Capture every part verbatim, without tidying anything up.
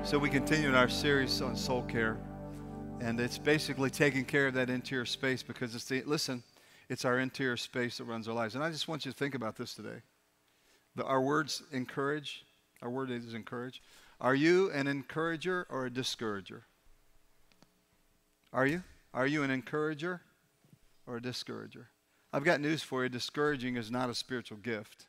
So we continue in our series on soul care, and it's basically taking care of that interior space because it's the, listen, it's our interior space that runs our lives. And I just want you to think about this today. The, our words encourage, our word is encourage. Are you an encourager or a discourager? Are you? Are you an encourager or a discourager? I've got news for you. Discouraging is not a spiritual gift.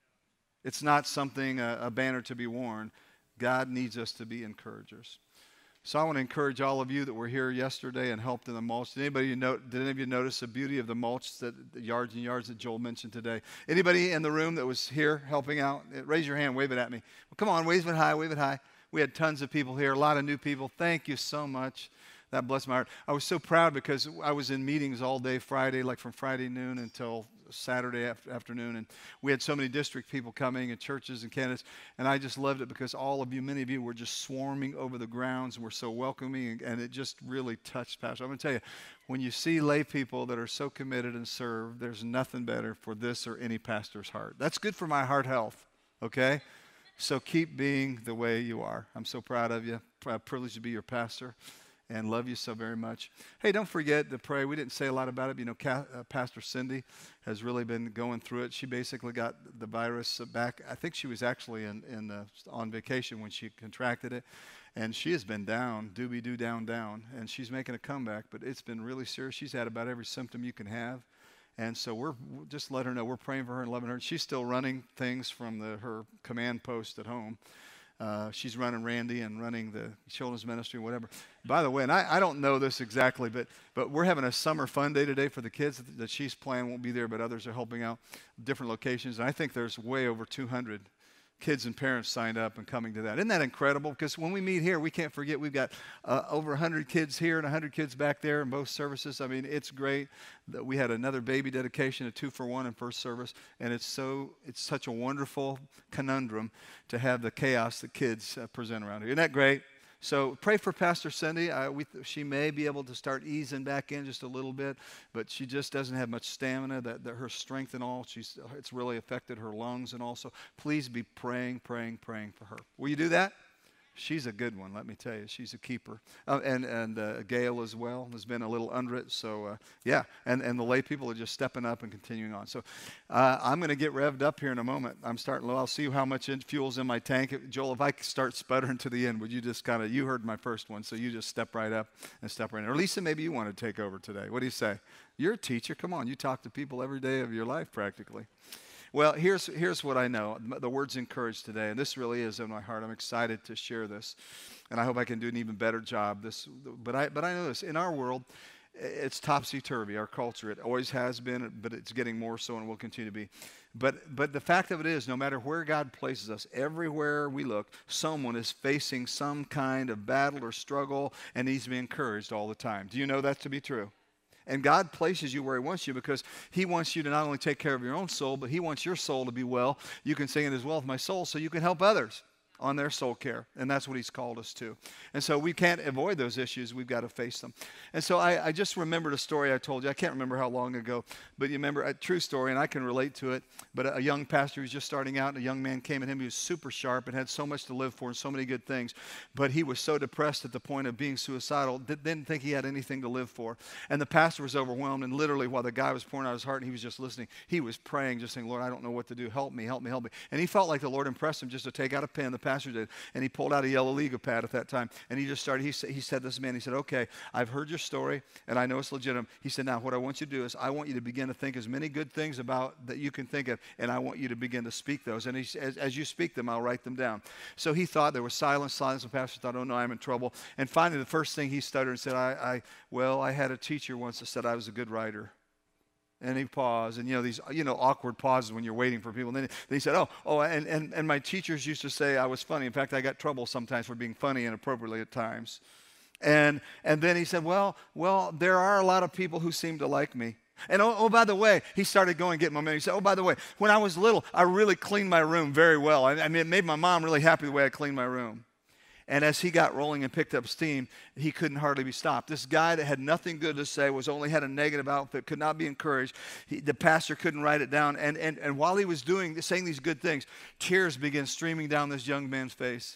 It's not something, a, a banner to be worn. God needs us to be encouragers. So I want to encourage all of you that were here yesterday and helped in the mulch. Did anybody note, did any of you notice the beauty of the mulch, that the yards and yards that Joel mentioned today? Anybody in the room that was here helping out? Raise your hand, wave it at me. Well, come on, wave it high, wave it high. We had tons of people here, a lot of new people. Thank you so much. That blessed my heart. I was so proud because I was in meetings all day Friday, like from Friday noon until Saturday afternoon, and we had so many district people coming and churches and candidates, and I just loved it because all of you, many of you were just swarming over the grounds and were so welcoming, and it just really touched Pastor. I'm going to tell you, when you see lay people that are so committed and serve, there's nothing better for this or any pastor's heart. That's good for my heart health, okay? So keep being the way you are. I'm so proud of you. Privileged to be your pastor. And love you so very much. Hey, don't forget to pray. We didn't say a lot about it. You know, Ca- uh, Pastor Cindy has really been going through it. She basically got the virus back. I think she was actually in, in uh, on vacation when she contracted it. And she has been down, doobie-doo, down, down. And she's making a comeback, but it's been really serious. She's had about every symptom you can have. And so we're we'll just let her know. We're praying for her and loving her. She's still running things from the, her command post at home. Uh, she's running Randy and running the children's ministry, whatever. By the way, and I, I don't know this exactly, but but we're having a summer fun day today for the kids that, that she's playing. Won't be there, but others are helping out different locations. And I think there's way over two hundred kids and parents signed up and coming to that. Isn't that incredible? Because when we meet here, we can't forget we've got uh, over one hundred kids here and one hundred kids back there in both services. I mean, it's great that we had another baby dedication, a two for one in first service, and it's so it's such a wonderful conundrum to have the chaos that kids uh, present around here. Isn't that great? So pray for Pastor Cindy. Uh, we, she may be able to start easing back in just a little bit, but she just doesn't have much stamina. That, that her strength and all, she's it's really affected her lungs and all. So please be praying, praying, praying for her. Will you do that? She's a good one, let me tell you. She's a keeper. Uh, and and uh, Gail as well has been a little under it. So, uh, yeah, and, and the lay people are just stepping up and continuing on. So uh, I'm going to get revved up here in a moment. I'm starting low. I'll see how much in, fuel's in my tank. Joel, if I start sputtering to the end, would you just kind of, you heard my first one, so you just step right up and step right in. Or Lisa, maybe you want to take over today. What do you say? You're a teacher. Come on, you talk to people every day of your life practically. Well, here's here's what I know. The word's encouraged today, and this really is in my heart. I'm excited to share this, and I hope I can do an even better job. This, but I but I know this. In our world, it's topsy-turvy, our culture. It always has been, but it's getting more so and will continue to be. But but the fact of it is, no matter where God places us, everywhere we look, someone is facing some kind of battle or struggle and needs to be encouraged all the time. Do you know that to be true? And God places you where he wants you because he wants you to not only take care of your own soul, but he wants your soul to be well. You can sing it as well with my soul so you can help others on their soul care. And that's what he's called us to. And so we can't avoid those issues. We've got to face them. And so I, I just remembered a story I told you. I can't remember how long ago, but you remember a true story, and I can relate to it. But a, a young pastor who's just starting out, and a young man came at him. He was super sharp and had so much to live for and so many good things. But he was so depressed at the point of being suicidal, didn't think he had anything to live for. And the pastor was overwhelmed, and literally while the guy was pouring out his heart and he was just listening, he was praying, just saying, Lord, I don't know what to do. Help me, help me, help me. And he felt like the Lord impressed him just to take out a pen. The pastor did. And he pulled out a yellow legal pad at that time. And he just started, he, sa- he said to this man, he said, okay, I've heard your story, and I know it's legitimate. He said, now what I want you to do is I want you to begin to think as many good things about that you can think of, and I want you to begin to speak those. And he, as, as you speak them, I'll write them down. So he thought there was silence, silence. The pastor thought, oh no, I'm in trouble. And finally, the first thing he stuttered and said, I, I well, I had a teacher once that said I was a good writer. And he paused, and you know these you know awkward pauses when you're waiting for people. And then, then he said, "Oh, oh, and, and and my teachers used to say I was funny. In fact, I got trouble sometimes for being funny inappropriately at times." And and then he said, "Well, well, there are a lot of people who seem to like me." And oh, oh, by the way, he started going getting momentum. He said, "Oh, by the way, when I was little, I really cleaned my room very well. I, I mean, it made my mom really happy the way I cleaned my room." And as he got rolling and picked up steam, he couldn't hardly be stopped. This guy that had nothing good to say, was only had a negative outfit, could not be encouraged. He, the pastor couldn't write it down. And, and, and while he was doing, saying these good things, tears began streaming down this young man's face.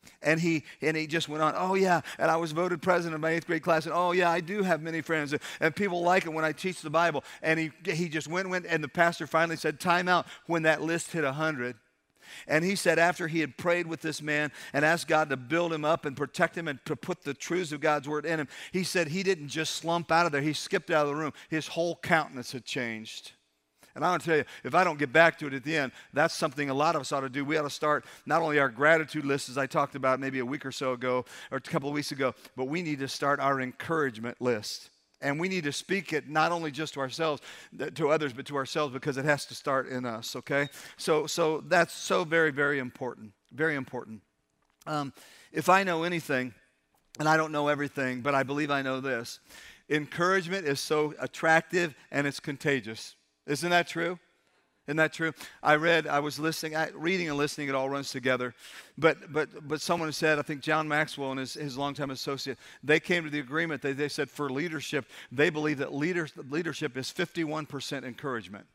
And he and he just went on, oh, yeah, and I was voted president of my eighth grade class, and oh, yeah, I do have many friends, and, and people like it when I teach the Bible. And he, he just went, went, and the pastor finally said, time out, when that list hit one hundred. And he said after he had prayed with this man and asked God to build him up and protect him and to put the truths of God's word in him, he said he didn't just slump out of there. He skipped out of the room. His whole countenance had changed. And I want to tell you, if I don't get back to it at the end, that's something a lot of us ought to do. We ought to start not only our gratitude list, as I talked about maybe a week or so ago, or a couple of weeks ago, but we need to start our encouragement list. And we need to speak it not only just to ourselves, to others, but to ourselves, because it has to start in us, okay? So so that's so very, very important, very important. Um, if I know anything, and I don't know everything, but I believe I know this, encouragement is so attractive and it's contagious. Isn't that true? Isn't that true? I read, I was listening, I, reading and listening, it all runs together. But but but someone said, I think John Maxwell and his, his longtime associate, they came to the agreement, they, they said for leadership, they believe that leaders, leadership is fifty-one percent encouragement.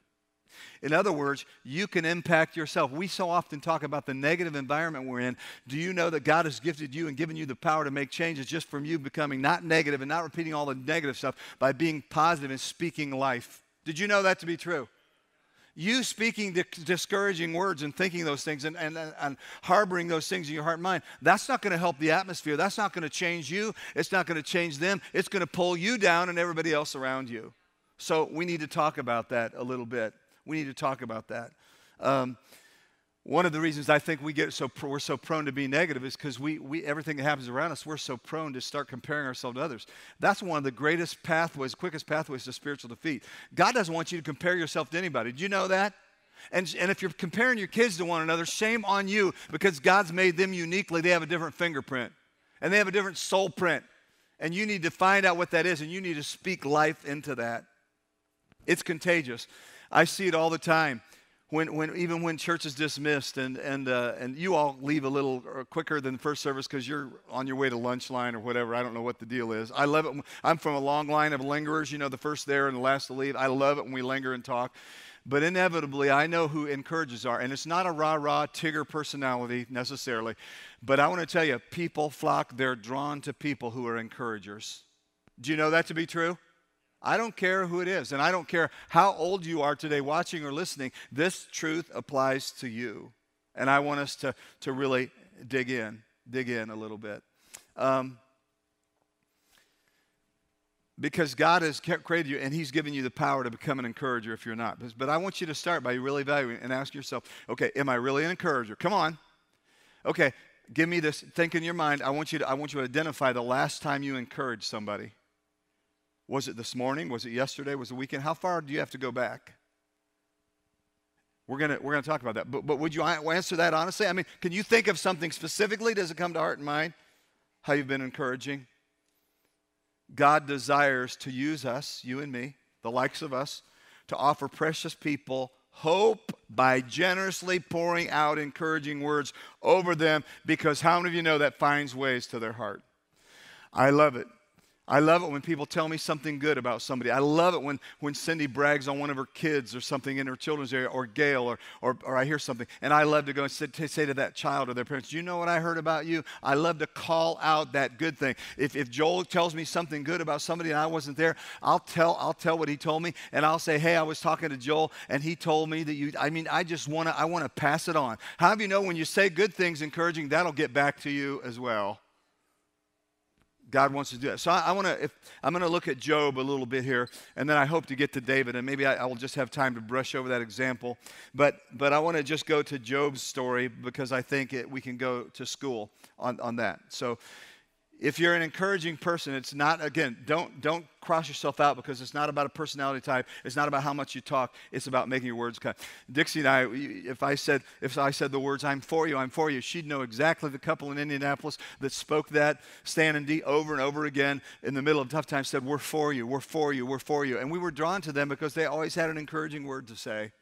In other words, you can impact yourself. We so often talk about the negative environment we're in. Do you know that God has gifted you and given you the power to make changes just from you becoming not negative and not repeating all the negative stuff by being positive and speaking life? Did you know that to be true? You speaking di- discouraging words and thinking those things and, and, and harboring those things in your heart and mind, that's not going to help the atmosphere. That's not going to change you. It's not going to change them. It's going to pull you down and everybody else around you. So we need to talk about that a little bit. We need to talk about that. Um, one of the reasons I think we get so pr- we're so prone to be negative is because we, we everything that happens around us, we're so prone to start comparing ourselves to others. That's one of the greatest pathways, quickest pathways to spiritual defeat. God doesn't want you to compare yourself to anybody. Did you know that? And, and if you're comparing your kids to one another, shame on you, because God's made them uniquely. They have a different fingerprint, and they have a different soul print. And you need to find out what that is, and you need to speak life into that. It's contagious. I see it all the time. When, when, even when church is dismissed, and and uh, and you all leave a little quicker than first service because you're on your way to lunch line or whatever. I don't know what the deal is. I love it. When, I'm from a long line of lingerers. You know, the first there and the last to leave. I love it when we linger and talk. But inevitably, I know who encouragers are. And it's not a rah-rah Tigger personality necessarily. But I want to tell you, people flock. They're drawn to people who are encouragers. Do you know that to be true? I don't care who it is, and I don't care how old you are today watching or listening. This truth applies to you, and I want us to, to really dig in, dig in a little bit. Um, because God has created you, and He's given you the power to become an encourager if you're not. But, but I want you to start by really evaluating and ask yourself, okay, am I really an encourager? Come on. Okay, give me this. Think in your mind. I want you to, I want you to identify the last time you encouraged somebody. Was it this morning? Was it yesterday? Was it the weekend? How far do you have to go back? We're gonna we're gonna talk about that. But but would you answer that honestly? I mean, can you think of something specifically? Does it come to heart and mind? How you've been encouraging? God desires to use us, you and me, the likes of us, to offer precious people hope by generously pouring out encouraging words over them, because how many of you know that finds ways to their heart? I love it. I love it when people tell me something good about somebody. I love it when, when Cindy brags on one of her kids or something in her children's area, or Gail, or, or, or I hear something. And I love to go and say, to say to that child or their parents, do you know what I heard about you? I love to call out that good thing. If, if Joel tells me something good about somebody and I wasn't there, I'll tell, I'll tell what he told me. And I'll say, hey, I was talking to Joel and he told me that you, I mean, I just want to, I want to pass it on. How do you know when you say good things, encouraging, that'll get back to you as well? God wants to do that. So I, I want to, if I'm going to look at Job a little bit here, and then I hope to get to David, and maybe I, I will just have time to brush over that example. But but I want to just go to Job's story, because I think it, we can go to school on, on that. So if you're an encouraging person, it's not, again, don't don't cross yourself out, because it's not about a personality type. It's not about how much you talk. It's about making your words count. Dixie and I, if I said if I said the words, I'm for you, I'm for you, she'd know exactly the couple in Indianapolis that spoke that, Stan and Dee, over and over again in the middle of tough times, said, we're for you, we're for you, we're for you. And we were drawn to them because they always had an encouraging word to say.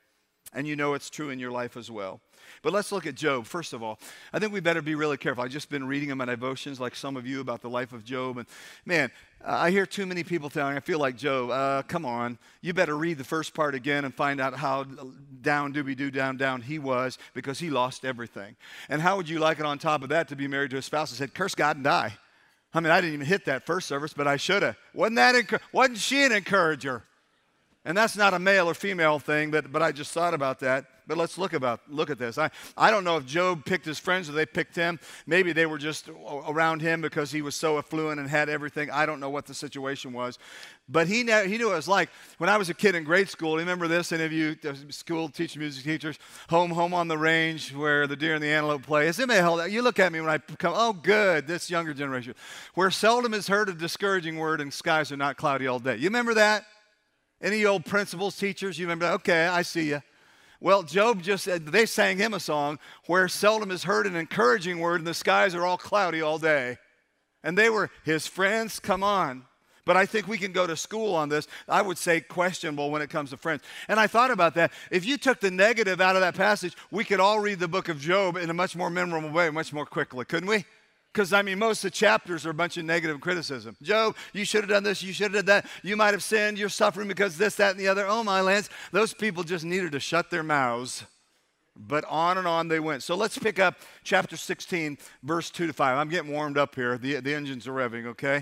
And you know it's true in your life as well. But let's look at Job, first of all. I think we better be really careful. I've just been reading in my devotions, like some of you, about the life of Job. And man, uh, I hear too many people telling, I feel like Job, uh, come on. You better read the first part again and find out how down, doobie-doo, down, down he was, because he lost everything. And how would you like it on top of that to be married to a spouse that said, curse God and die? I mean, I didn't even hit that first service, but I should have. Wasn't that, encu- wasn't she an encourager? And that's not a male or female thing, but, but I just thought about that. But let's look about look at this. I, I don't know if Job picked his friends or they picked him. Maybe they were just around him because he was so affluent and had everything. I don't know what the situation was. But he knew, he knew what it was like. When I was a kid in grade school, remember this? Any of you school teach music teachers? Home, home on the range where the deer and the antelope play. Is anybody held that? You look at me when I come, oh, good, this younger generation. Where seldom is heard a discouraging word and skies are not cloudy all day. You remember that? Any old principals, teachers, you remember that? Okay, I see you. Well, Job just said, they sang him a song where seldom is heard an encouraging word and the skies are all cloudy all day. And they were his friends, come on. But I think we can go to school on this. I would say questionable when it comes to friends. And I thought about that. If you took the negative out of that passage, we could all read the book of Job in a much more memorable way, much more quickly, couldn't we? Because, I mean, most of the chapters are a bunch of negative criticism. Job, you should have done this, you should have done that. You might have sinned, you're suffering because this, that, and the other. Oh, my lands. Those people just needed to shut their mouths. But on and on they went. So let's pick up chapter sixteen, verse two to five. I'm getting warmed up here. The, the engines are revving, okay?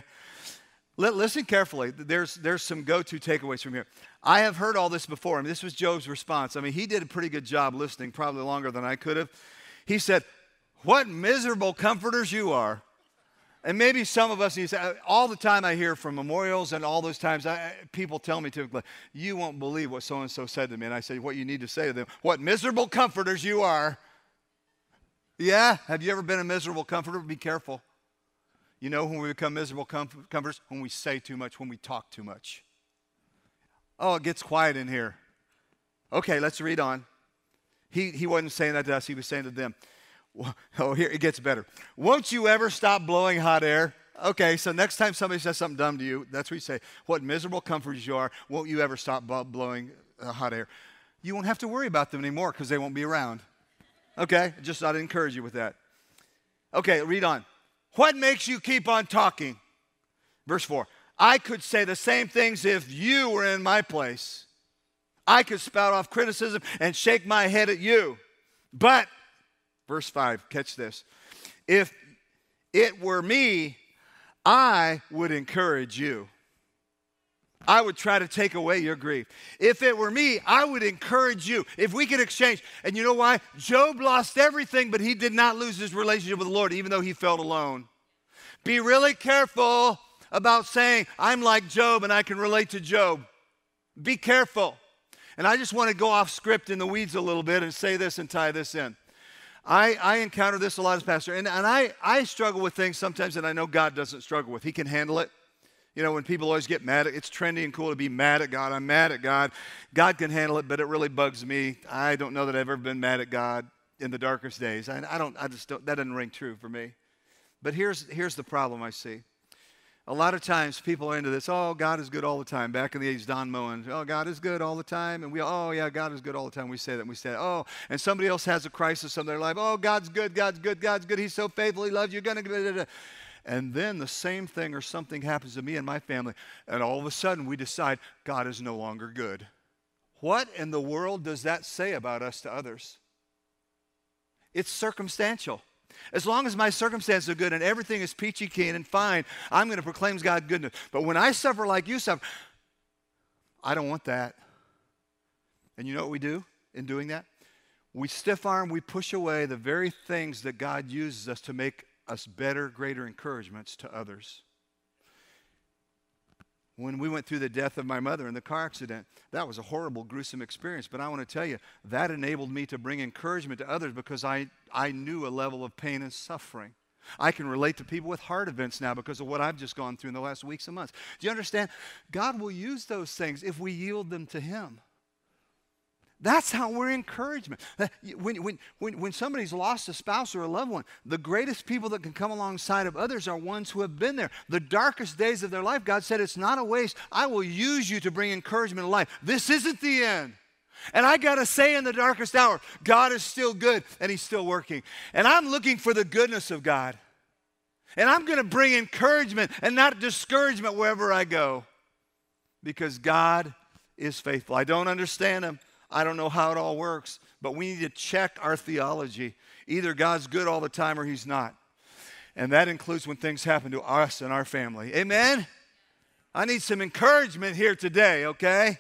L- listen carefully. There's, there's some go-to takeaways from here. I have heard all this before. I mean, this was Job's response. I mean, he did a pretty good job listening, probably longer than I could have. He said, what miserable comforters you are. And maybe some of us, you say, all the time I hear from memorials and all those times, I, people tell me typically, you won't believe what so-and-so said to me. And I say, what you need to say to them, what miserable comforters you are. Yeah, have you ever been a miserable comforter? Be careful. You know when we become miserable comf- comforters? When we say too much, when we talk too much. Oh, it gets quiet in here. Okay, let's read on. He, he wasn't saying that to us, he was saying to them. Oh, here, it gets better. Won't you ever stop blowing hot air? Okay, so next time somebody says something dumb to you, that's what you say. What miserable comforters you are, won't you ever stop blowing uh, hot air? You won't have to worry about them anymore because they won't be around. Okay, just thought I'd encourage you with that. Okay, read on. What makes you keep on talking? Verse four. I could say the same things if you were in my place. I could spout off criticism and shake my head at you. But verse five, catch this. If it were me, I would encourage you. I would try to take away your grief. If it were me, I would encourage you. If we could exchange. And you know why? Job lost everything, but he did not lose his relationship with the Lord, even though he felt alone. Be really careful about saying, I'm like Job and I can relate to Job. Be careful. And I just want to go off script in the weeds a little bit and say this and tie this in. I, I encounter this a lot as pastor, and, and I, I struggle with things sometimes that I know God doesn't struggle with. He can handle it. You know, when people always get mad, at, it's trendy and cool to be mad at God. I'm mad at God. God can handle it, but it really bugs me. I don't know that I've ever been mad at God in the darkest days. I, I don't, I just don't, that doesn't ring true for me. But here's, here's the problem I see. A lot of times people are into this, oh, God is good all the time. Back in the age, Don Moen, oh, God is good all the time. And we, oh, yeah, God is good all the time. We say that and we say, oh, and somebody else has a crisis in their life. Oh, God's good, God's good, God's good. He's so faithful. He loves you. You're gonna. And then the same thing or something happens to me and my family. And all of a sudden we decide God is no longer good. What in the world does that say about us to others? It's circumstantial. As long as my circumstances are good and everything is peachy keen and fine, I'm going to proclaim God's goodness. But when I suffer like you suffer, I don't want that. And you know what we do in doing that? We stiff arm, we push away the very things that God uses us to make us better, greater encouragements to others. When we went through the death of my mother in the car accident, that was a horrible, gruesome experience. But I want to tell you, that enabled me to bring encouragement to others because I, I knew a level of pain and suffering. I can relate to people with heart events now because of what I've just gone through in the last weeks and months. Do you understand? God will use those things if we yield them to Him. That's how we're encouragement. When, when, when, when somebody's lost a spouse or a loved one, the greatest people that can come alongside of others are ones who have been there. The darkest days of their life, God said, it's not a waste. I will use you to bring encouragement to life. This isn't the end. And I got to say in the darkest hour, God is still good and he's still working. And I'm looking for the goodness of God. And I'm going to bring encouragement and not discouragement wherever I go. Because God is faithful. I don't understand him. I don't know how it all works. But we need to check our theology. Either God's good all the time or he's not. And that includes when things happen to us and our family. Amen? I need some encouragement here today, okay?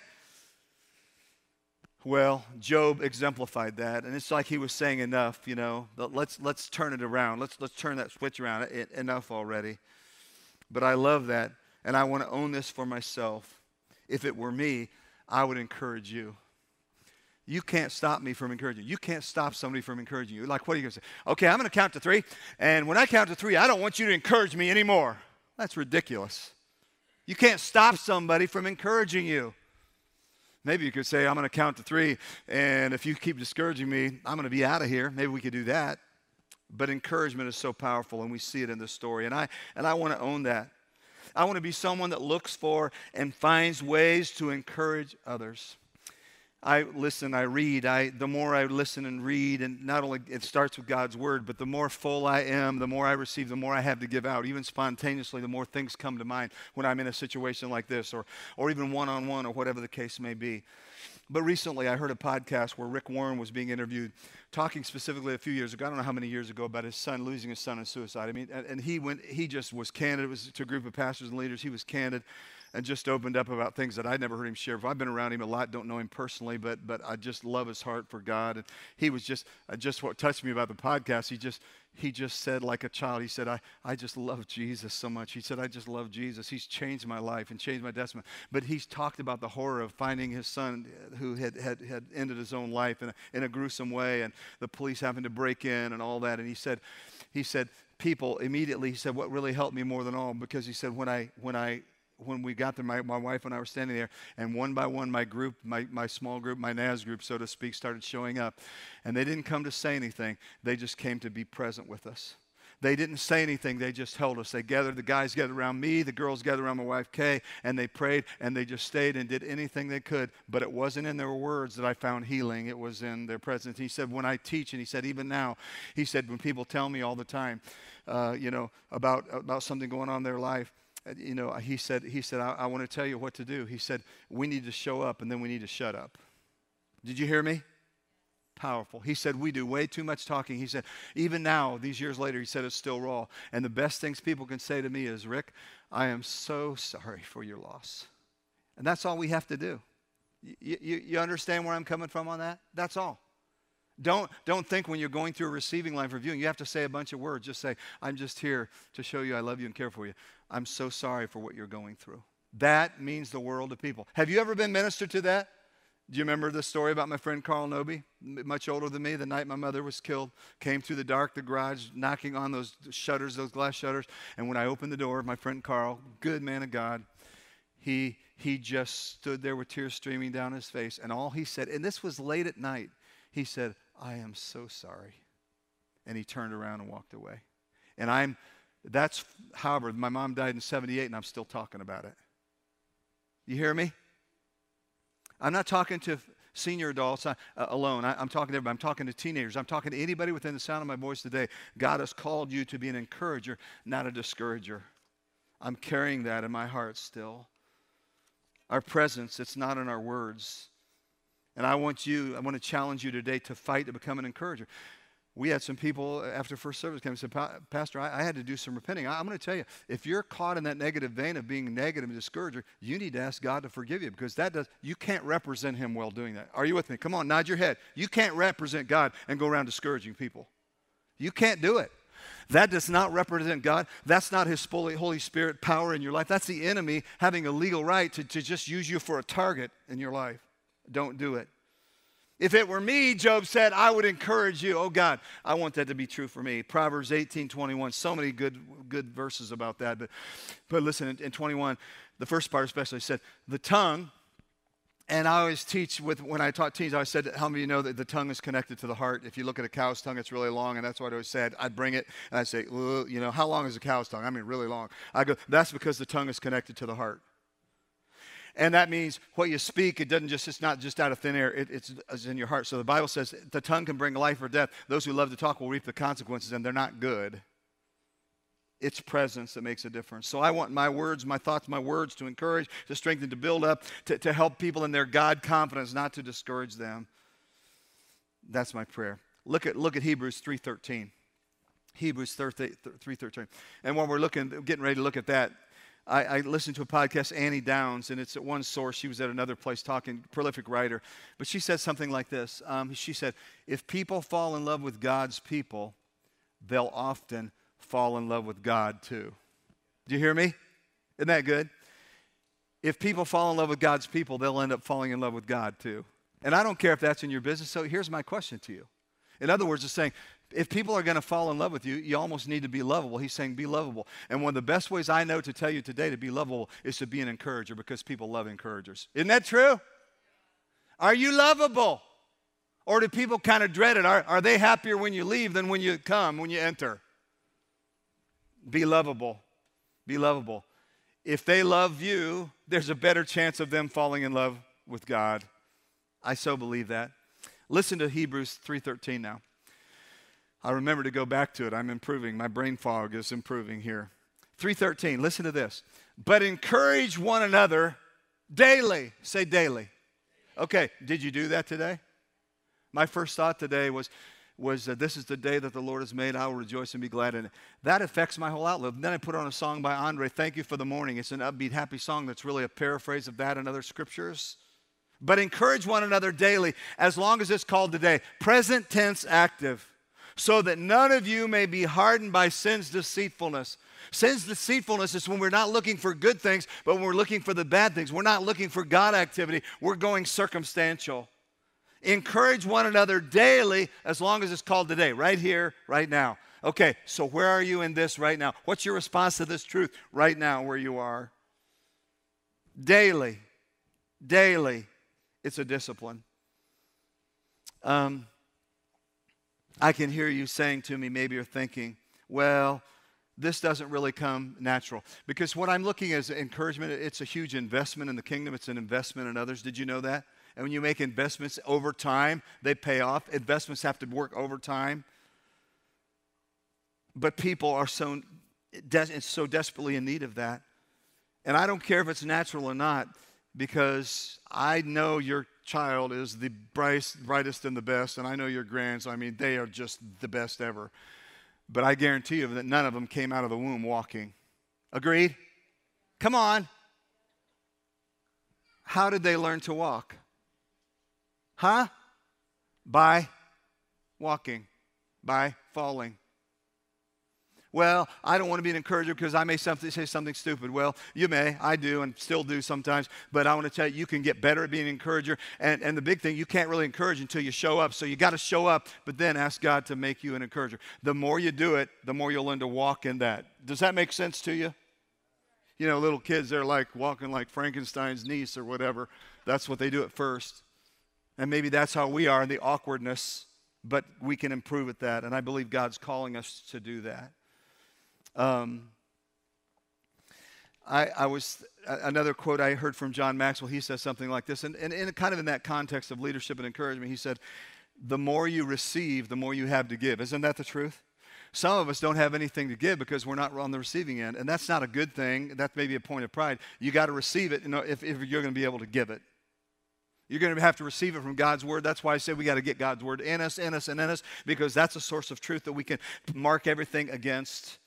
Well, Job exemplified that, and it's like he was saying enough, you know. Let's let's turn it around. Let's let's turn that switch around. It, enough already. But I love that, and I want to own this for myself. If it were me, I would encourage you. You can't stop me from encouraging you. You can't stop somebody from encouraging you. Like, what are you going to say? Okay, I'm going to count to three, and when I count to three, I don't want you to encourage me anymore. That's ridiculous. You can't stop somebody from encouraging you. Maybe you could say, I'm going to count to three, and if you keep discouraging me, I'm going to be out of here. Maybe we could do that. But encouragement is so powerful, and we see it in this story, and I and I want to own that. I want to be someone that looks for and finds ways to encourage others. I listen, I read. I the more I listen and read, and not only it starts with God's word, but the more full I am, the more I receive, the more I have to give out. Even spontaneously, the more things come to mind when I'm in a situation like this, or or even one-on-one, or whatever the case may be. But recently, I heard a podcast where Rick Warren was being interviewed, talking specifically a few years ago. I don't know how many years ago, about his son losing his son in suicide. I mean, and, and he went. He just was candid. It was to a group of pastors and leaders. He was candid. And just opened up about things that I'd never heard him share. I've been around him a lot, don't know him personally, but but I just love his heart for God. And he was just uh, just what touched me about the podcast. He just he just said like a child. He said, I I just love Jesus so much. He said, I just love Jesus. He's changed my life and changed my destiny. But he's talked about the horror of finding his son who had had, had ended his own life in a, in a gruesome way, and the police having to break in and all that. And he said he said people immediately. He said what really helped me more than all, because he said when I when I when we got there, my, my wife and I were standing there, and one by one, my group, my, my small group, my N A S group, so to speak, started showing up. And they didn't come to say anything. They just came to be present with us. They didn't say anything. They just held us. They gathered, the guys gathered around me, the girls gathered around my wife, Kay, and they prayed, and they just stayed and did anything they could. But it wasn't in their words that I found healing. It was in their presence. He said, when I teach, and he said, even now, he said, when people tell me all the time, uh, you know, about, about something going on in their life, you know, he said, he said, I, I want to tell you what to do. He said, we need to show up, and then we need to shut up. Did you hear me? Powerful. He said, we do way too much talking. He said, even now, these years later, he said, it's still raw. And the best things people can say to me is, Rick, I am so sorry for your loss. And that's all we have to do. You, you, you understand where I'm coming from on that? That's all. Don't, don't think when you're going through a receiving line for viewing, you have to say a bunch of words. Just say, I'm just here to show you I love you and care for you. I'm so sorry for what you're going through. That means the world to people. Have you ever been ministered to that? Do you remember the story about my friend Carl Noby, much older than me, the night my mother was killed, came through the dark, the garage, knocking on those shutters, those glass shutters, and when I opened the door, my friend Carl, good man of God, he, he just stood there with tears streaming down his face, and all he said, and this was late at night, he said, I am so sorry. And he turned around and walked away. And I'm, that's, however, my mom died in seventy-eight and I'm still talking about it. You hear me? I'm not talking to senior adults uh, alone. I, I'm talking to everybody. I'm talking to teenagers. I'm talking to anybody within the sound of my voice today. God has called you to be an encourager, not a discourager. I'm carrying that in my heart still. Our presence, it's not in our words. And I want you, I want to challenge you today to fight to become an encourager. We had some people after first service came and said, Pastor, I, I had to do some repenting. I, I'm going to tell you, if you're caught in that negative vein of being negative and discourager, you need to ask God to forgive you, because that does, you can't represent him well doing that. Are you with me? Come on, nod your head. You can't represent God and go around discouraging people. You can't do it. That does not represent God. That's not his Holy Spirit power in your life. That's the enemy having a legal right to, to just use you for a target in your life. Don't do it. If it were me, Job said, I would encourage you. Oh, God, I want that to be true for me. Proverbs eighteen twenty-one, so many good good verses about that. But, but listen, in, in twenty-one, the first part especially said, the tongue, and I always teach, with when I taught teens, I always said, how many of you know that the tongue is connected to the heart? If you look at a cow's tongue, it's really long, and that's what I always said. I'd bring it, and I'd say, you know, how long is a cow's tongue? I mean, really long. I go, that's because the tongue is connected to the heart. And that means what you speak, it doesn't just, it's not just out of thin air, it, it's, it's in your heart. So the Bible says the tongue can bring life or death. Those who love to talk will reap the consequences, and they're not good. It's presence that makes a difference. So I want my words, my thoughts, my words to encourage, to strengthen, to build up, to, to help people in their God confidence, not to discourage them. That's my prayer. Look at, look at Hebrews three thirteen. Hebrews three thirteen. And while we're looking, getting ready to look at that, I, I listened to a podcast, Annie Downs, and it's at one source. She was at another place talking, prolific writer. But she said something like this. Um, she said, if people fall in love with God's people, they'll often fall in love with God too. Do you hear me? Isn't that good? If people fall in love with God's people, they'll end up falling in love with God too. And I don't care if that's in your business. So here's my question to you. In other words, it's saying, if people are going to fall in love with you, you almost need to be lovable. He's saying be lovable. And one of the best ways I know to tell you today to be lovable is to be an encourager, because people love encouragers. Isn't that true? Are you lovable? Or do people kind of dread it? Are, are they happier when you leave than when you come, when you enter? Be lovable. Be lovable. If they love you, there's a better chance of them falling in love with God. I so believe that. Listen to Hebrews three thirteen now. I remember to go back to it. I'm improving. My brain fog is improving here. three thirteen, listen to this. But encourage one another daily. Say daily. Okay, did you do that today? My first thought today was, was uh, this is the day that the Lord has made. I will rejoice and be glad in it. That affects my whole outlook. Then I put on a song by Andre, Thank You for the Morning. It's an upbeat, happy song that's really a paraphrase of that and other scriptures. But encourage one another daily, as long as it's called today. Present tense active. So that none of you may be hardened by sin's deceitfulness. Sin's deceitfulness is when we're not looking for good things, but when we're looking for the bad things. We're not looking for God activity. We're going circumstantial. Encourage one another daily, as long as it's called today, right here, right now. Okay, so where are you in this right now? What's your response to this truth right now where you are? Daily. Daily. It's a discipline. Um... I can hear you saying to me, maybe you're thinking, well, this doesn't really come natural. Because what I'm looking at is encouragement. It's a huge investment in the kingdom. It's an investment in others. Did you know that? And when you make investments over time, they pay off. Investments have to work over time. But people are so, de- so desperately in need of that. And I don't care if it's natural or not, because I know your child is the brightest, brightest and the best, and I know your grands, I mean, they are just the best ever. But I guarantee you that none of them came out of the womb walking. Agreed? Come on. How did they learn to walk? Huh? By walking, by falling. Well, I don't want to be an encourager because I may something, say something stupid. Well, you may. I do and still do sometimes. But I want to tell you, you can get better at being an encourager. And, and the big thing, you can't really encourage until you show up. So you got to show up, but then ask God to make you an encourager. The more you do it, the more you'll learn to walk in that. Does that make sense to you? You know, little kids, they're like walking like Frankenstein's niece or whatever. That's what they do at first. And maybe that's how we are in the awkwardness, but we can improve at that. And I believe God's calling us to do that. Um, I, I was, another quote I heard from John Maxwell, he says something like this, and, and, and kind of in that context of leadership and encouragement, he said, the more you receive, the more you have to give. Isn't that the truth? Some of us don't have anything to give because we're not on the receiving end, and that's not a good thing. That may be a point of pride. You got to receive it, you know, if, if you're going to be able to give it. You're going to have to receive it from God's word. That's why I say we got to get God's word in us, in us, and in us, because that's a source of truth that we can mark everything against.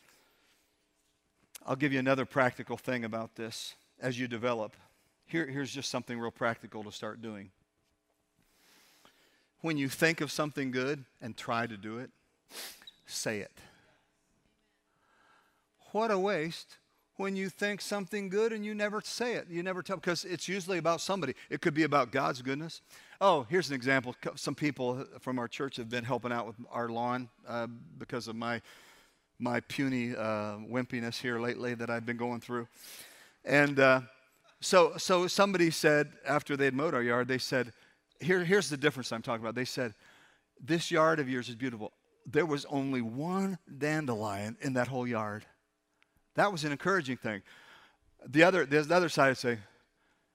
I'll give you another practical thing about this as you develop. Here, here's just something real practical to start doing. When you think of something good and try to do it, say it. What a waste when you think something good and you never say it. You never tell, because it's usually about somebody. It could be about God's goodness. Oh, here's an example. Some people from our church have been helping out with our lawn uh, because of my my puny uh, wimpiness here lately that I've been going through. And uh, so so somebody said, after they'd mowed our yard, they said, Here, here's the difference I'm talking about. They said, this yard of yours is beautiful. There was only one dandelion in that whole yard. That was an encouraging thing. The other, the other side would say,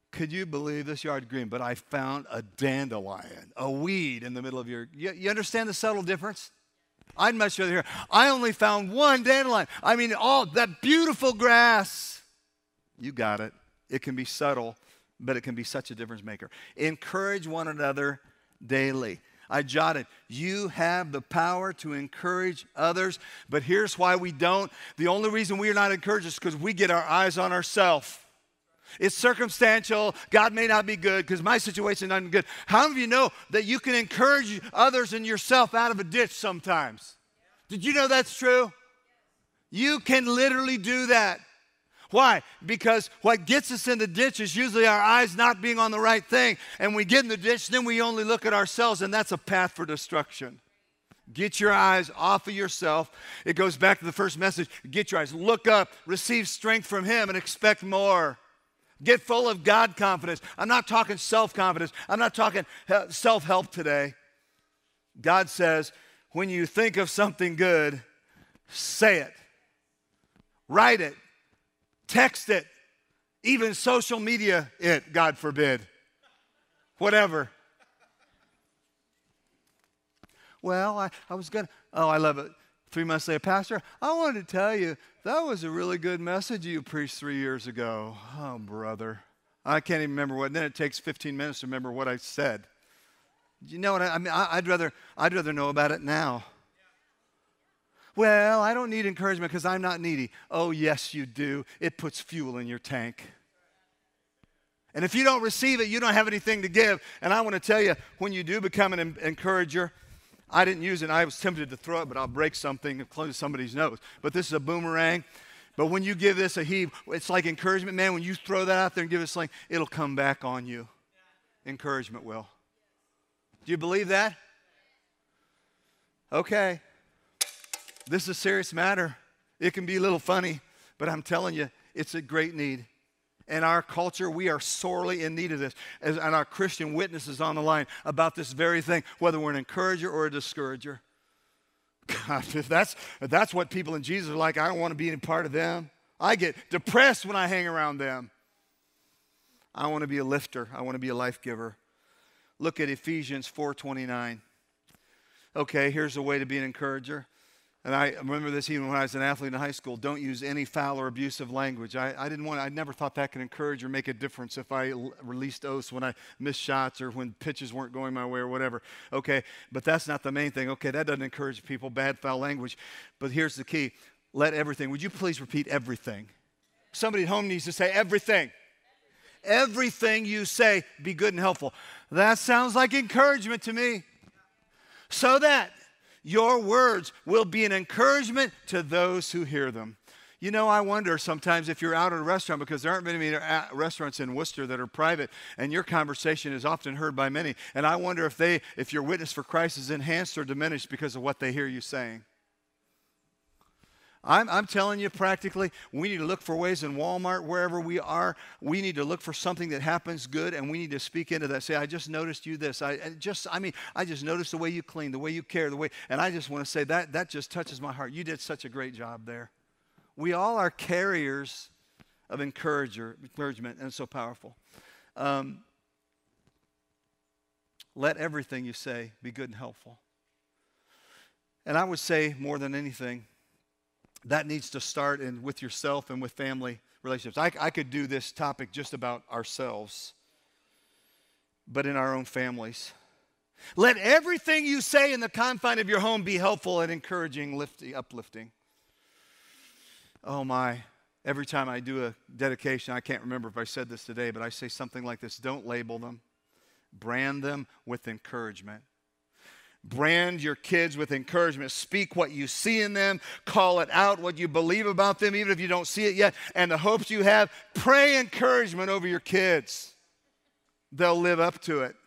Could you believe this yard green? But I found a dandelion, a weed in the middle of your, you, you understand the subtle difference? I'd much rather hear, I only found one dandelion. I mean, all that beautiful grass. You got it. It can be subtle, but it can be such a difference maker. Encourage one another daily. I jotted, you have the power to encourage others, but here's why we don't. The only reason we are not encouraged is because we get our eyes on ourselves. It's circumstantial. God may not be good because my situation isn't good. How many of you know that you can encourage others and yourself out of a ditch sometimes? Did you know that's true? You can literally do that. Why? Because what gets us in the ditch is usually our eyes not being on the right thing. And we get in the ditch, then we only look at ourselves, and that's a path for destruction. Get your eyes off of yourself. It goes back to the first message. Get your eyes. Look up, receive strength from Him, and expect more. Get full of God confidence. I'm not talking self-confidence. I'm not talking self-help today. God says, when you think of something good, say it. Write it. Text it. Even social media it, God forbid. Whatever. Well, I, I was going to, oh, I love it. Three months later, Pastor, I wanted to tell you, that was a really good message you preached three years ago. Oh, brother. I can't even remember what, and then it takes fifteen minutes to remember what I said. You know what I, I mean? I, I'd rather, I'd rather know about it now. Well, I don't need encouragement because I'm not needy. Oh, yes, you do. It puts fuel in your tank. And if you don't receive it, you don't have anything to give. And I want to tell you, when you do become an encourager, I didn't use it. I was tempted to throw it, but I'll break something and close somebody's nose. But this is a boomerang. But when you give this a heave, it's like encouragement. Man, when you throw that out there and give it a sling, it'll come back on you. Encouragement will. Do you believe that? Okay. This is a serious matter. It can be a little funny, but I'm telling you, it's a great need. In our culture, we are sorely in need of this. As, and our Christian witness is on the line about this very thing, whether we're an encourager or a discourager. God, if that's, if that's what people in Jesus are like, I don't want to be any part of them. I get depressed when I hang around them. I want to be a lifter. I want to be a life giver. Look at Ephesians four twenty-nine. Okay, here's a way to be an encourager. And I remember this even when I was an athlete in high school. Don't use any foul or abusive language. I, I didn't want. I never thought that could encourage or make a difference if I l- released oaths when I missed shots or when pitches weren't going my way or whatever. Okay, but that's not the main thing. Okay, that doesn't encourage people. Bad foul language. But here's the key: let everything. Would you please repeat everything? Somebody at home needs to say everything. Everything you say be good and helpful. That sounds like encouragement to me. So that your words will be an encouragement to those who hear them. You know, I wonder sometimes if you're out at a restaurant, because there aren't many restaurants in Worcester that are private, and your conversation is often heard by many. And I wonder if they, if your witness for Christ is enhanced or diminished because of what they hear you saying. I'm, I'm telling you practically, we need to look for ways in Walmart, wherever we are. We need to look for something that happens good, and we need to speak into that. Say, I just noticed you this. I, I just, I mean, I just noticed the way you clean, the way you care, the way, and I just want to say that that just touches my heart. You did such a great job there. We all are carriers of encourager, encouragement, and it's so powerful. Um, let everything you say be good and helpful. And I would say more than anything, that needs to start in with yourself and with family relationships. I, I could do this topic just about ourselves, but in our own families. Let everything you say in the confine of your home be helpful and encouraging, lifting, uplifting. Oh my, every time I do a dedication, I can't remember if I said this today, but I say something like this: don't label them, brand them with encouragement. Brand your kids with encouragement. Speak what you see in them. Call it out, what you believe about them, even if you don't see it yet. And the hopes you have, pray encouragement over your kids. They'll live up to it.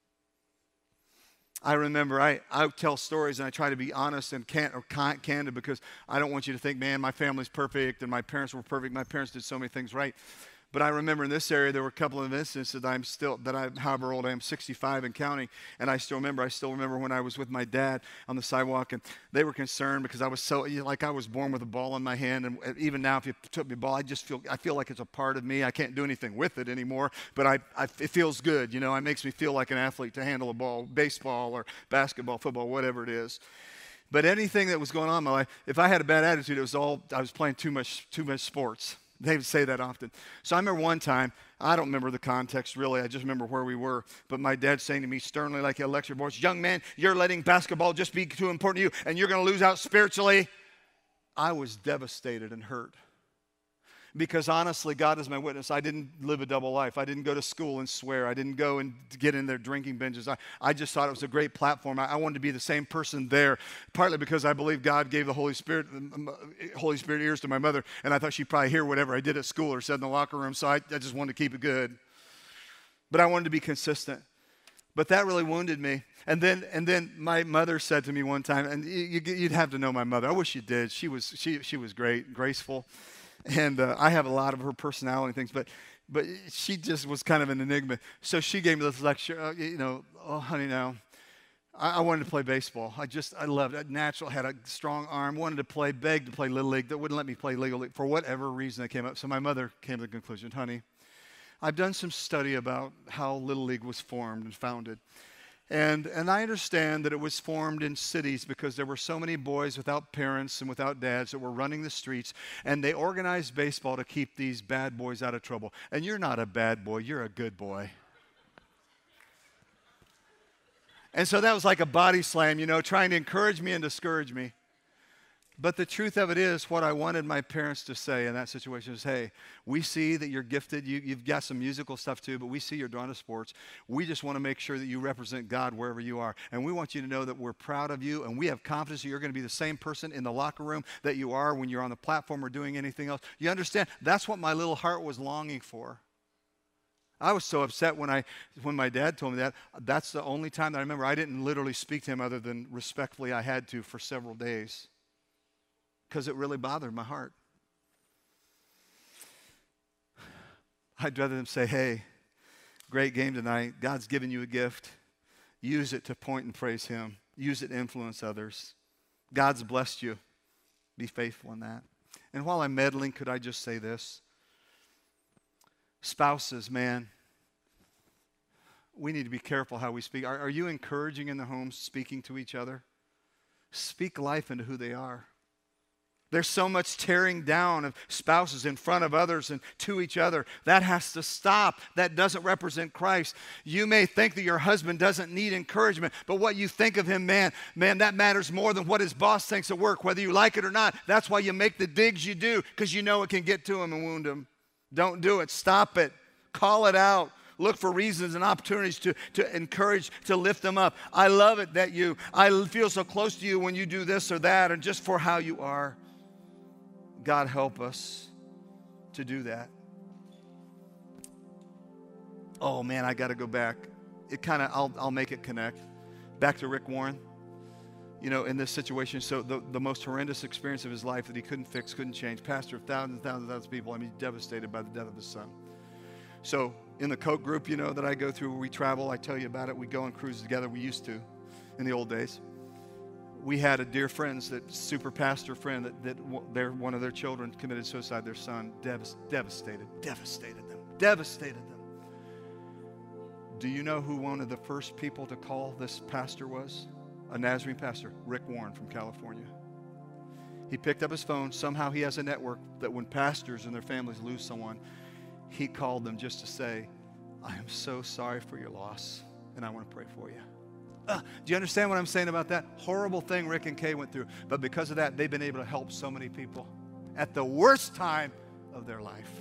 I remember I, I tell stories and I try to be honest and can, or candid because I don't want you to think, man, my family's perfect and my parents were perfect. My parents did so many things right. But I remember in this area, there were a couple of instances that I'm still, that I, however old I am, sixty-five and counting, and I still remember, I still remember when I was with my dad on the sidewalk, and they were concerned because I was so, you know, like I was born with a ball in my hand, and even now if you took me a ball, I just feel, I feel like it's a part of me. I can't do anything with it anymore, but I, I it feels good, you know, it makes me feel like an athlete to handle a ball, baseball or basketball, football, whatever it is. But anything that was going on in my life, if I had a bad attitude, it was all, I was playing too much, too much sports. They would say that often. So I remember one time, I don't remember the context really, I just remember where we were, but my dad saying to me sternly like a lecture voice, young man, you're letting basketball just be too important to you and you're going to lose out spiritually. I was devastated and hurt. Because honestly, God is my witness. I didn't live a double life. I didn't go to school and swear. I didn't go and get in their drinking binges. I, I just thought it was a great platform. I, I wanted to be the same person there, partly because I believe God gave the Holy Spirit, Holy Spirit ears to my mother, and I thought she'd probably hear whatever I did at school or said in the locker room, so I, I just wanted to keep it good. But I wanted to be consistent. But that really wounded me. And then, and then my mother said to me one time, and you, you'd have to know my mother. I wish you did. She was, she, she was great, graceful. And uh, I have a lot of her personality things, but but she just was kind of an enigma. So she gave me this lecture, uh, you know, oh, honey, now, I, I wanted to play baseball. I just, I loved it. Natural, had a strong arm, wanted to play, begged to play Little League. That wouldn't let me play Little League for whatever reason that came up. So my mother came to the conclusion, honey, I've done some study about how Little League was formed and founded. And, and I understand that it was formed in cities because there were so many boys without parents and without dads that were running the streets, and they organized baseball to keep these bad boys out of trouble. And you're not a bad boy, you're a good boy. And so that was like a body slam, you know, trying to encourage me and discourage me. But the truth of it is, what I wanted my parents to say in that situation is, hey, we see that you're gifted. You, you've got some musical stuff too, but we see you're drawn to sports. We just want to make sure that you represent God wherever you are. And we want you to know that we're proud of you, and we have confidence that you're going to be the same person in the locker room that you are when you're on the platform or doing anything else. You understand? That's what my little heart was longing for. I was so upset when, I, when my dad told me that. That's the only time that I remember I didn't literally speak to him other than respectfully I had to for several days, because it really bothered my heart. I'd rather them say, hey, great game tonight. God's given you a gift. Use it to point and praise him. Use it to influence others. God's blessed you. Be faithful in that. And while I'm meddling, could I just say this? Spouses, man, we need to be careful how we speak. Are, are you encouraging in the home, speaking to each other? Speak life into who they are. There's so much tearing down of spouses in front of others and to each other. That has to stop. That doesn't represent Christ. You may think that your husband doesn't need encouragement, but what you think of him, man, man, that matters more than what his boss thinks at work, whether you like it or not. That's why you make the digs you do, because you know it can get to him and wound him. Don't do it. Stop it. Call it out. Look for reasons and opportunities to, to encourage, to lift them up. I love it that you, I feel so close to you when you do this or that, and just for how you are. God help us to do that. Oh man, I got to go back. It kind of, I'll, I'll make it connect. Back to Rick Warren. You know, in this situation, so the, the most horrendous experience of his life that he couldn't fix, couldn't change. Pastor of thousands and thousands and thousands of people. I mean, devastated by the death of his son. So in the Coke group, you know, that I go through where we travel, I tell you about it. We go on cruises together. We used to in the old days. We had a dear friends, that super pastor friend, that, that their, one of their children committed suicide. Their son, devas, devastated, devastated them, devastated them. Do you know who one of the first people to call this pastor was? A Nazarene pastor, Rick Warren from California. He picked up his phone. Somehow he has a network that when pastors and their families lose someone, he called them just to say, I am so sorry for your loss, and I want to pray for you. Uh, do you understand what I'm saying about that? Horrible thing Rick and Kay went through. But because of that, they've been able to help so many people at the worst time of their life.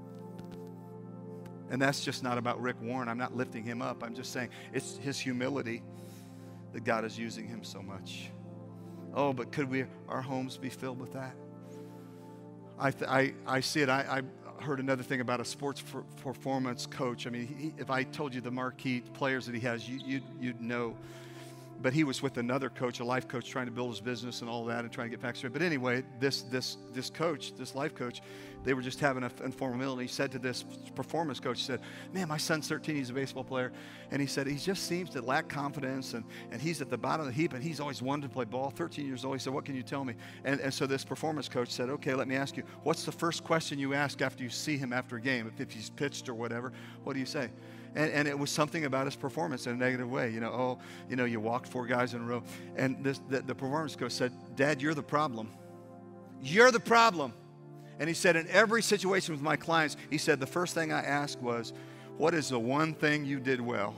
And that's just not about Rick Warren. I'm not lifting him up. I'm just saying it's his humility that God is using him so much. Oh, but could we, our homes be filled with that? I, th- I, I see it. I, I heard another thing about a sports for, performance coach. I mean, he, if I told you the marquee players that he has, you, you'd, you'd know. but he was with another coach, a life coach, trying to build his business and all that and trying to get back straight. But anyway, this this this coach, this life coach, they were just having an informal meal, and he said to this performance coach, he said, man, my son's thirteen, he's a baseball player, and he said, he just seems to lack confidence, and, and he's at the bottom of the heap, and he's always wanted to play ball, thirteen years old. He said, what can you tell me? And, and so this performance coach said, okay, let me ask you, what's the first question you ask after you see him after a game? If, if he's pitched or whatever, what do you say? And, and it was something about his performance in a negative way. You know, oh, you know, you walked four guys in a row. And this, the, the performance coach said, Dad, you're the problem. You're the problem. And he said, in every situation with my clients, he said, the first thing I asked was, what is the one thing you did well?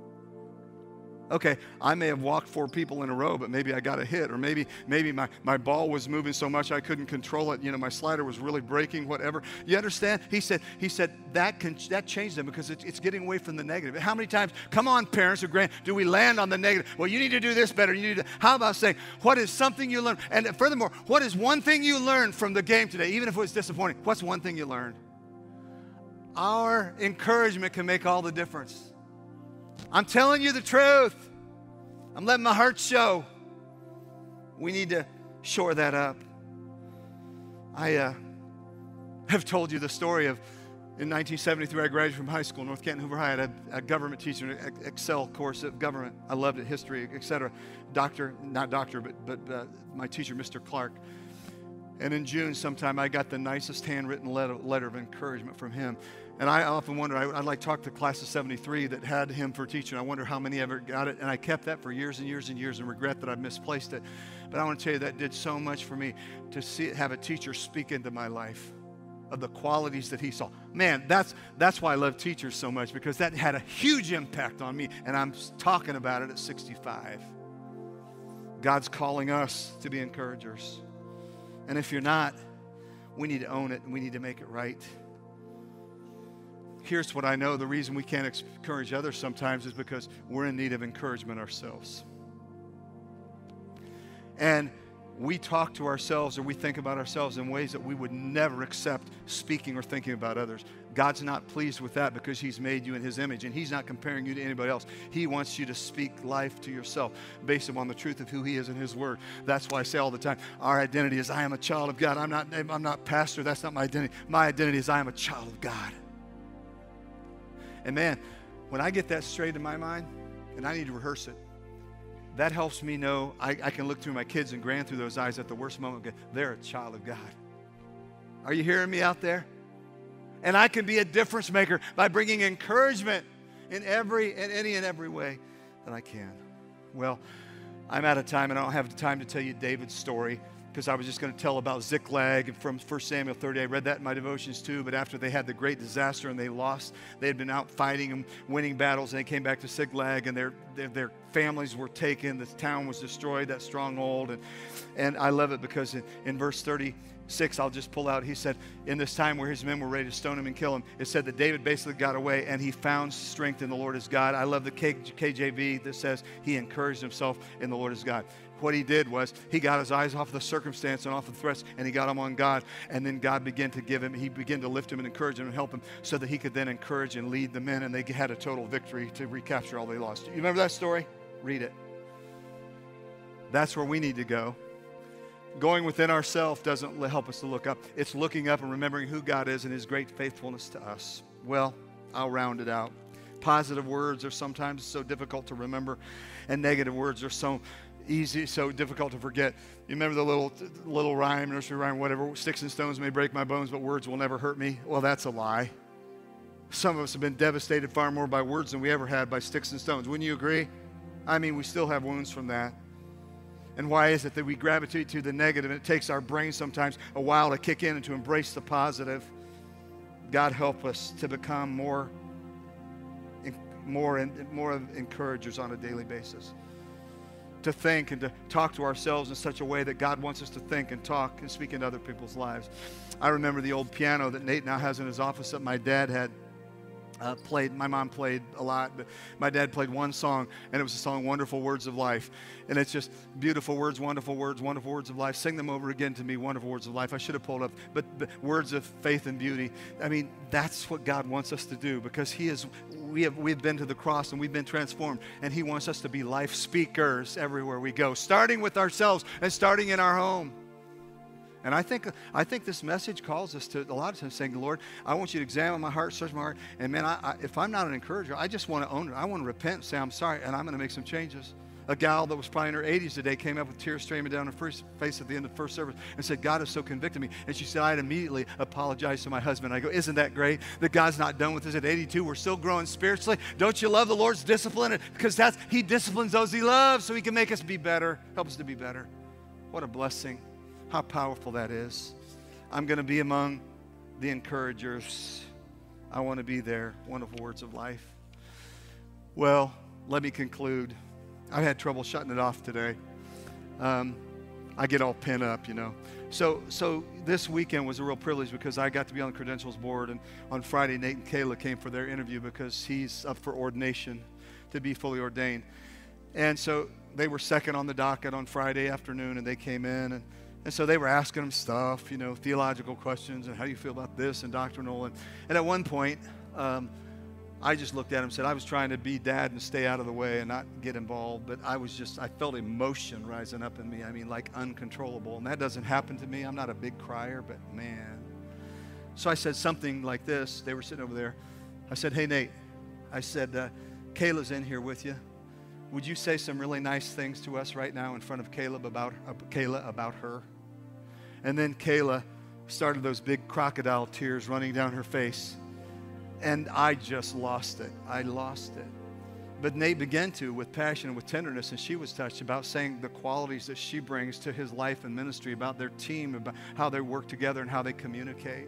Okay, I may have walked four people in a row, but maybe I got a hit, or maybe maybe my, my ball was moving so much I couldn't control it. You know, my slider was really breaking, whatever. You understand? He said, he said that can that changed them because it, it's getting away from the negative. How many times, come on, parents or grand, do we land on the negative? Well, you need to do this better. You need to. How about saying, what is something you learned? And furthermore, what is one thing you learned from the game today, even if it was disappointing? What's one thing you learned? Our encouragement can make all the difference. I'm telling you the truth. I'm letting my heart show. We need to shore that up. I uh, have told you the story of in nineteen seventy-three, I graduated from high school, North Canton Hoover High. I had a, a government teacher, an Excel course of government. I loved it, history, et cetera. Doctor, not doctor, but, but uh, my teacher, Mister Clark. And in June sometime, I got the nicest handwritten letter, letter of encouragement from him. And I often wonder, I, I'd like to talk to the class of seventy-three that had him for teacher. I wonder how many ever got it. And I kept that for years and years and years and regret that I misplaced it. But I want to tell you that did so much for me to see have a teacher speak into my life of the qualities that he saw. Man, that's, that's why I love teachers so much, because that had a huge impact on me. And I'm talking about it at sixty-five. God's calling us to be encouragers. And if you're not, we need to own it and we need to make it right. Here's what I know. The reason we can't encourage others sometimes is because we're in need of encouragement ourselves. And we talk to ourselves or we think about ourselves in ways that we would never accept speaking or thinking about others. God's not pleased with that because he's made you in his image, and he's not comparing you to anybody else. He wants you to speak life to yourself based upon the truth of who he is in his word. That's why I say all the time, our identity is I am a child of God. I'm not, I'm not pastor. That's not my identity. My identity is I am a child of God. And man, when I get that straight in my mind, and I need to rehearse it, that helps me know I, I can look through my kids and grand through those eyes at the worst moment. They're a child of God. Are you hearing me out there? And I can be a difference maker by bringing encouragement in every, in any and every way that I can. Well, I'm out of time, and I don't have the time to tell you David's story, because I was just going to tell about Ziklag from First Samuel thirty. I read that in my devotions too, but after they had the great disaster and they lost, they had been out fighting and winning battles, and they came back to Ziklag, and their, their, their families were taken, the town was destroyed, that stronghold, and, and I love it because in, in verse thirty-six, I'll just pull out, he said, in this time where his men were ready to stone him and kill him, it said that David basically got away, and he found strength in the Lord his God. I love the K J V that says he encouraged himself in the Lord his God. What he did was he got his eyes off the circumstance and off the threats, and he got them on God. And then God began to give him, he began to lift him and encourage him and help him so that he could then encourage and lead the men, and they had a total victory to recapture all they lost. You remember that story? Read it. That's where we need to go. Going within ourselves doesn't help us to look up. It's looking up and remembering who God is and his great faithfulness to us. Well, I'll round it out. Positive words are sometimes so difficult to remember, and negative words are so easy, so difficult to forget. You remember the little little rhyme, nursery rhyme, whatever, sticks and stones may break my bones, but words will never hurt me. Well, that's a lie. Some of us have been devastated far more by words than we ever had by sticks and stones. Wouldn't you agree? I mean, we still have wounds from that. And why is it that we gravitate to the negative, and it takes our brain sometimes a while to kick in and to embrace the positive? God help us to become more, more, and more encouragers on a daily basis. To think and to talk to ourselves in such a way that God wants us to think and talk and speak into other people's lives. I remember the old piano that Nate now has in his office that my dad had. Uh, played, my mom played a lot, but my dad played one song, and it was the song Wonderful Words of Life. And it's just beautiful words, wonderful words, wonderful words of life. Sing them over again to me, wonderful words of life. I should have pulled up, but, but words of faith and beauty. I mean, that's what God wants us to do, because he is, we have, we've been to the cross and we've been transformed, and he wants us to be life speakers everywhere we go, starting with ourselves and starting in our home. And I think I think this message calls us to a lot of times saying, Lord, I want you to examine my heart, search my heart. And man, I, I, if I'm not an encourager, I just want to own it. I want to repent and say, I'm sorry, and I'm going to make some changes. A gal that was probably in her eighties today came up with tears streaming down her face at the end of the first service and said, God has so convicted me. And she said, I had immediately apologized to my husband. I go, isn't that great that God's not done with us at eighty-two? We're still growing spiritually. Don't you love the Lord's discipline? Because that's he disciplines those he loves so he can make us be better, help us to be better. What a blessing. How powerful that is. I'm going to be among the encouragers. I want to be there. Wonderful words of life. Well, let me conclude. I had trouble shutting it off today. Um, I get all pent up, you know. So, so this weekend was a real privilege because I got to be on the credentials board. And on Friday, Nate and Kayla came for their interview because he's up for ordination to be fully ordained. And so they were second on the docket on Friday afternoon, and they came in and And so they were asking him stuff, you know, theological questions, and how do you feel about this, and doctrinal. And, and at one point, um, I just looked at him and said, I was trying to be dad and stay out of the way and not get involved, but I was just, I felt emotion rising up in me. I mean, like uncontrollable. And that doesn't happen to me. I'm not a big crier, but man. So I said something like this. They were sitting over there. I said, hey, Nate. I said, uh, Kayla's in here with you. Would you say some really nice things to us right now in front of Caleb about uh, Kayla about her? And then Kayla started those big crocodile tears running down her face. And I just lost it. I lost it. But Nate began to, with passion and with tenderness, and she was touched about saying the qualities that she brings to his life and ministry, about their team, about how they work together and how they communicate.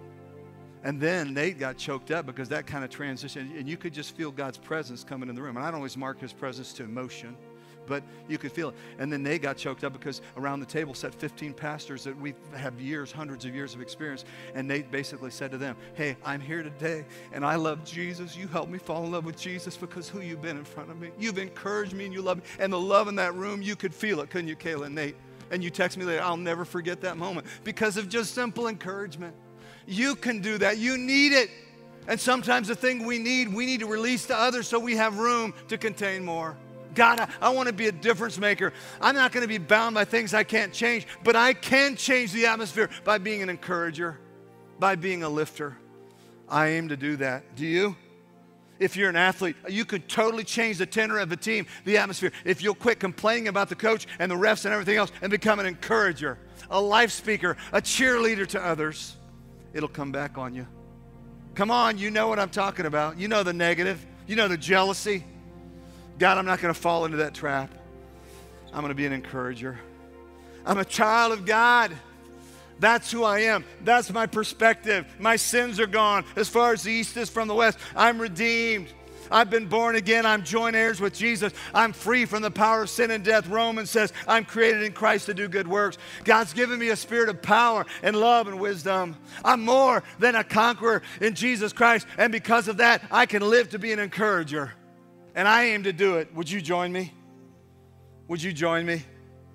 And then Nate got choked up because that kind of transition, and you could just feel God's presence coming in the room. And I don't always mark his presence to emotion, but you could feel it. And then Nate got choked up because around the table sat fifteen pastors that we have years, hundreds of years of experience. And Nate basically said to them, hey, I'm here today, and I love Jesus. You helped me fall in love with Jesus because who you've been in front of me. You've encouraged me, and you love me. And the love in that room, you could feel it, couldn't you, Kayla and Nate? And you text me later, I'll never forget that moment because of just simple encouragement. You can do that. You need it. And sometimes the thing we need, we need to release to others so we have room to contain more. God, I, I want to be a difference maker. I'm not going to be bound by things I can't change, but I can change the atmosphere by being an encourager, by being a lifter. I aim to do that. Do you? If you're an athlete, you could totally change the tenor of the team, the atmosphere, if you'll quit complaining about the coach and the refs and everything else and become an encourager, a life speaker, a cheerleader to others. It'll come back on you. Come on, you know what I'm talking about. You know the negative. You know the jealousy. God, I'm not going to fall into that trap. I'm going to be an encourager. I'm a child of God. That's who I am. That's my perspective. My sins are gone. As far as the east is from the west, I'm redeemed. I've been born again. I'm joint heirs with Jesus. I'm free from the power of sin and death. Romans says I'm created in Christ to do good works. God's given me a spirit of power and love and wisdom. I'm more than a conqueror in Jesus Christ. And because of that, I can live to be an encourager. And I aim to do it. Would you join me? Would you join me?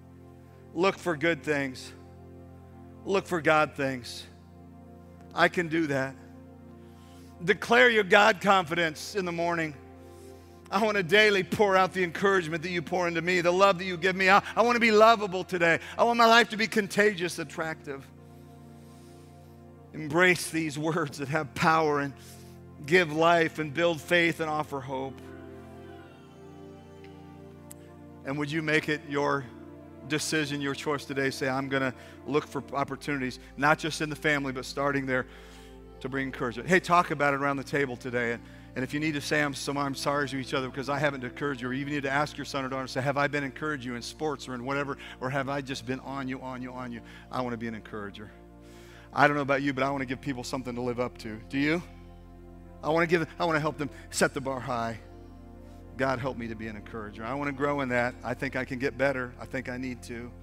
Look for good things. Look for God things. I can do that. Declare your God confidence in the morning. I want to daily pour out the encouragement that you pour into me, the love that you give me. I, I want to be lovable today. I want my life to be contagious, attractive. Embrace these words that have power and give life and build faith and offer hope. And would you make it your decision, your choice today? Say, I'm going to look for opportunities, not just in the family, but starting there, to bring encouragement. Hey, talk about it around the table today. And, and if you need to say I'm, so, I'm sorry to each other because I haven't encouraged you, or you even need to ask your son or daughter, say, have I been encouraging you in sports or in whatever, or have I just been on you, on you, on you? I want to be an encourager. I don't know about you, but I want to give people something to live up to. Do you? I want to give. I want to help them set the bar high. God, help me to be an encourager. I want to grow in that. I think I can get better. I think I need to.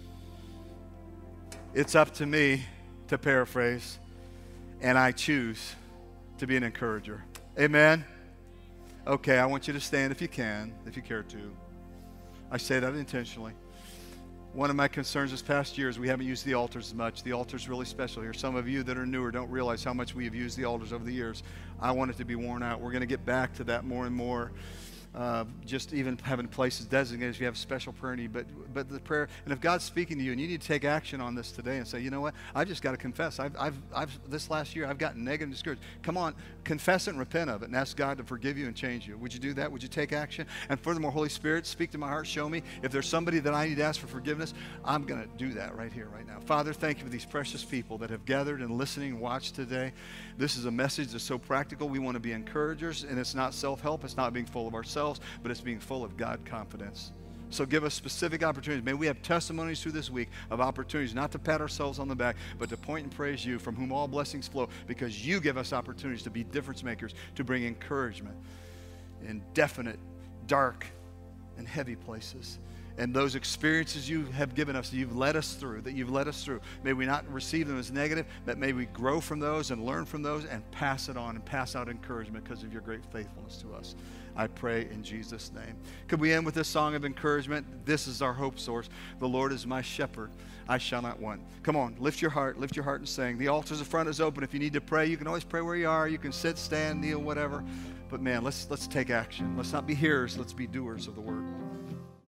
It's up to me to paraphrase, and I choose to be an encourager. Amen? Okay, I want you to stand if you can, if you care to. I say that intentionally. One of my concerns this past year is we haven't used the altars as much. The altar's really special here. Some of you that are newer don't realize how much we have used the altars over the years. I want it to be worn out. We're going to get back to that more and more. Uh, just even having places designated if you have special prayer need, but but the prayer, and if God's speaking to you and you need to take action on this today and say, you know what, I just got to confess. I've, I've, I've, this last year I've gotten negative and discouraged. Come on, confess it and repent of it and ask God to forgive you and change you. Would you do that? Would you take action? And furthermore, Holy Spirit, speak to my heart, show me. If there's somebody that I need to ask for forgiveness, I'm going to do that right here, right now. Father, thank you for these precious people that have gathered and listening and watched today. This is a message that's so practical. We want to be encouragers, and it's not self-help. It's not being full of ourselves, but it's being full of God confidence. So give us specific opportunities. May we have testimonies through this week of opportunities not to pat ourselves on the back, but to point and praise you, from whom all blessings flow, because you give us opportunities to be difference makers, to bring encouragement in definite, dark, and heavy places. And those experiences you have given us, that you've led us through, that you've led us through, may we not receive them as negative, but may we grow from those and learn from those and pass it on and pass out encouragement because of your great faithfulness to us. I pray in Jesus' name. Could we end with this song of encouragement? This is our hope source. The Lord is my shepherd. I shall not want. Come on, lift your heart, lift your heart and sing. The altar's in front is open. If you need to pray, you can always pray where you are. You can sit, stand, kneel, whatever. But man, let's let's take action. Let's not be hearers. Let's be doers of the word.